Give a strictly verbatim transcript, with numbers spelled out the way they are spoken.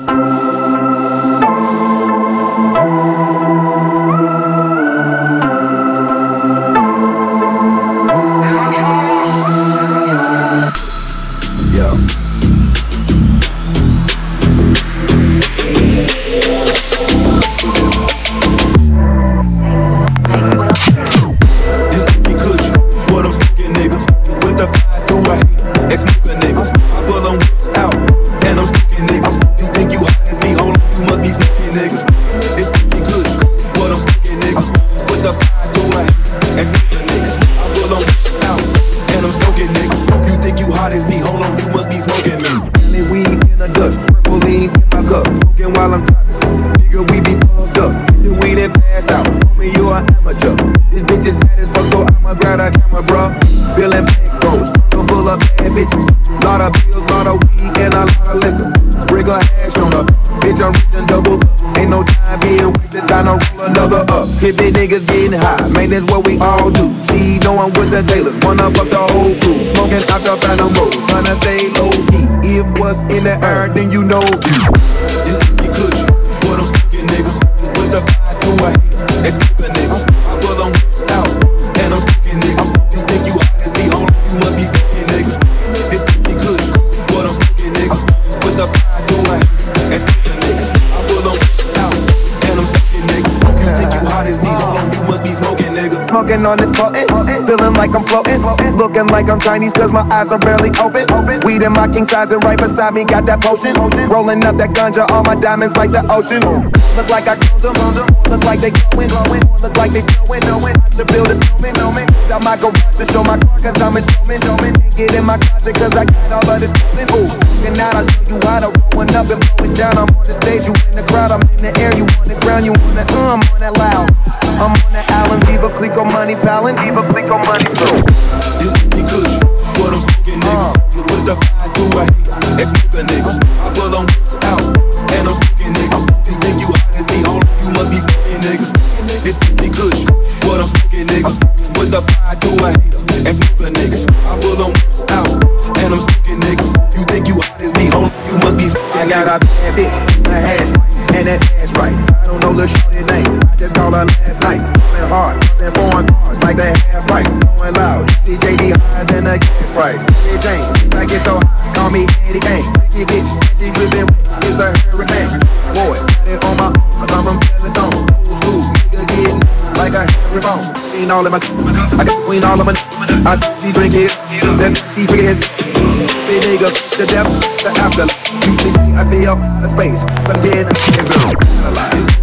Tipping niggas getting high, man, that's what we all do. She know I'm with the Taylors, wanna fuck the whole crew. Smoking out the phantom motor, tryna stay low key. If what's in the air, then you know it's be good. For them smoking niggas, with the fire to a hater. They smoking niggas, I pull them whips out, and I'm smoking niggas. You think you hot as me, homie, you must be smoking niggas. This be good. For them smoking niggas, with the fire to a hater. They smoking niggas, I pull them whips out, and I'm smoking niggas. You think you hot as me, homie, you must be smoking niggas. Smoking on this potent, feeling like I'm floating. Looking like I'm Chinese cause my eyes are barely open. Weed in my king size and right beside me got that potion. Rolling up that ganja, all my diamonds like the ocean. Look like I close them, look like they going. Look like they snowing, I should build a snowman. Out my garage to show my car cause I'm a showman. Get in my closet cause I got all of this clothing. Ooh, smoking out, I'll show you how to roll one up and blow it down. I'm on the stage, you in the crowd, I'm in the air, you on the ground, you on the, uh, I'm on that loud. I'm on that island, Viva Clico money pallin', Viva Clico money flow. This be good, for them smoking niggas, you with the fire to a hater. They smoking niggas, I pull them whips out, and I'm smoking niggas. You think you hot as me, homie, you must be smoking niggas. This be good, for them smoking niggas, with the fire to a hater. They smoking niggas, I pull them whips out, and I'm smoking niggas. You think you hot as me, homie, you must be smoking niggas. I got a bad bitch, a hash pipe, and that ass right. I don't know the shorty name, I just called her last night. Playing hard, playing foreign cars like they half price. Going loud, D J D higher than the gas price. Hey Jane, I get so high, call me Eddie Kane. Freaky bitch, she drippin' wet, it's a hurricane. Boy, got it on my own, I come from Selling Stone. Old school, nigga getting like a Harry Bone. Queen all in my, I got queen all of my. I she drink it, then she forget his. Big nigga, the devil, the afterlife. You see me, I feel out of space, I'm getting a girl.